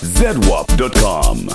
zedwap.com.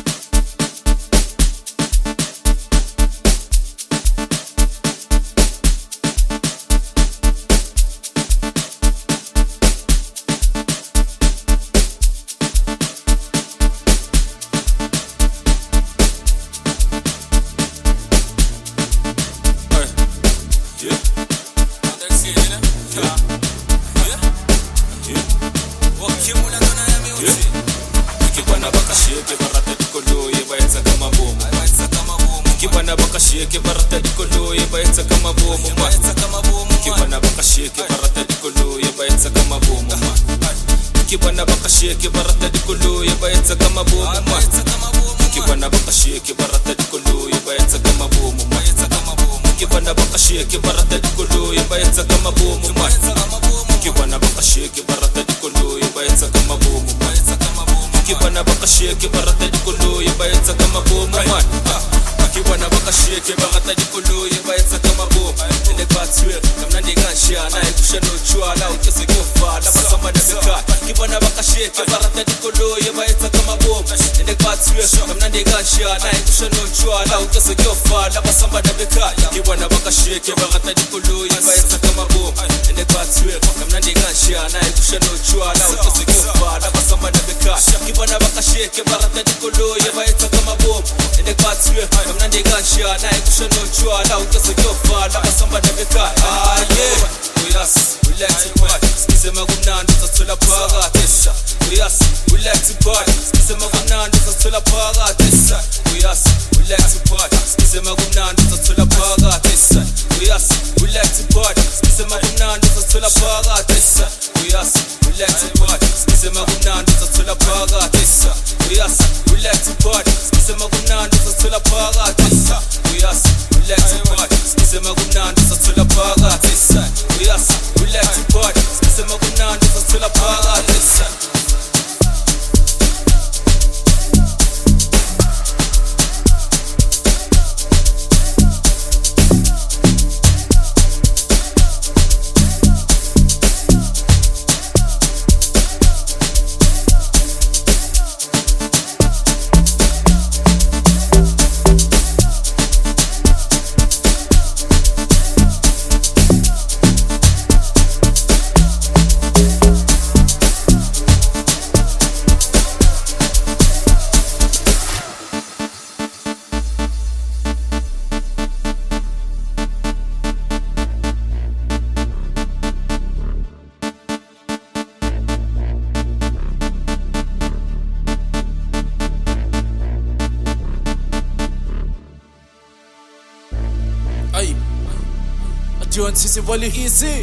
Sissy Wally easy.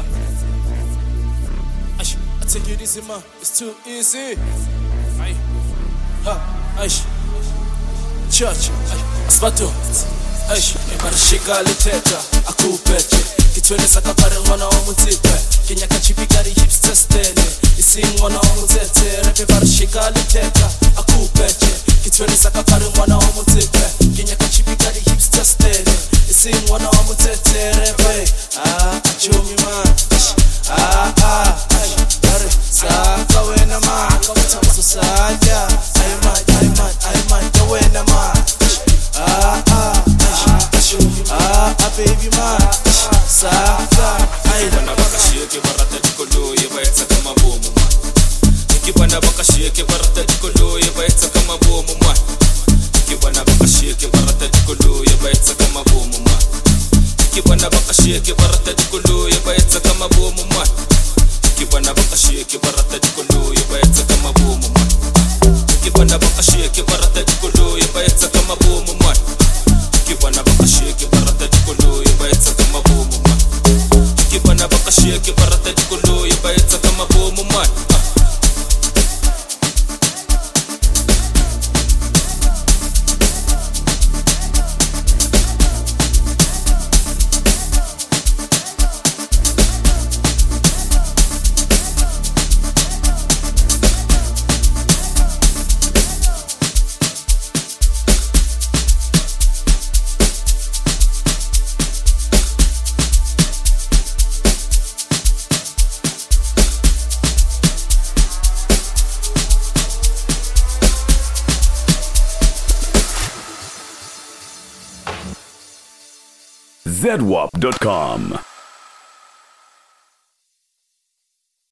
I take it easy, man. It's too easy. Church. Aspato. Ibarashika liteta. Akupeche. Kitwele saka pare mwana wa mutipe. Kenya kachipigari hipster stele. Isi mwana wa mutete. Repe barashika liteta. Akupeche. Kitwele saka pare mwana wa mutipe. Kenya kachipigari hipster stele. Isi mwana wa mutete. Repe achumi man. Dare saka wena man. Kawutamuso saja. Aiman kawena man. Baby man, saka Kibana baka shake barata dikolo ye baitsa kama bomu ma. Kibana baka shake barata dikolo ye baitsa kama bomu ma. Kibana baka shake barata dikolo ye baitsa kama bomu ma. Kibana baka shake barata dikolo ye baitsa kama bomu ma. Kibana baka shake barata dikolo ye baitsa kama bomu ma. Kibana baka shake barata dikolo ye baitsa kama bomu ma. Kibana baka shake barata dikolo ye baitsa kama bomu ma. Kibana baka shake barata dikolo ye baitsa kama bomu ma. zedwap.com.